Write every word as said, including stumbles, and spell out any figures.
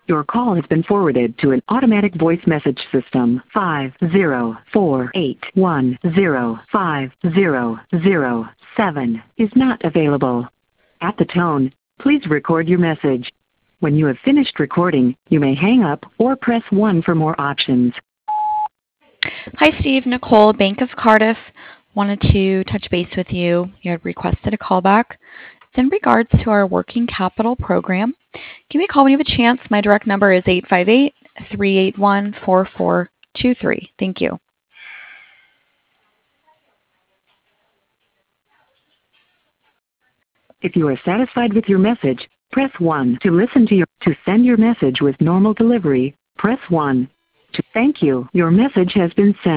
Your call has been forwarded to an automatic voice message system. five zero four eight one zero five zero zero seven is not available. At the tone, please record your message. When you have finished recording, you may hang up or press one for more options. Hi, Steve. Nicole, Bank of Cardiff. Wanted to touch base with you. You had requested a callback. It's in regards to our working capital program. Give me a call when you have a chance. My direct number is eight five eight, three eight one, four four two three. Thank you. If you are satisfied with your message, press one. To listen to your to send your message with normal delivery, press one. To thank you, your message has been sent.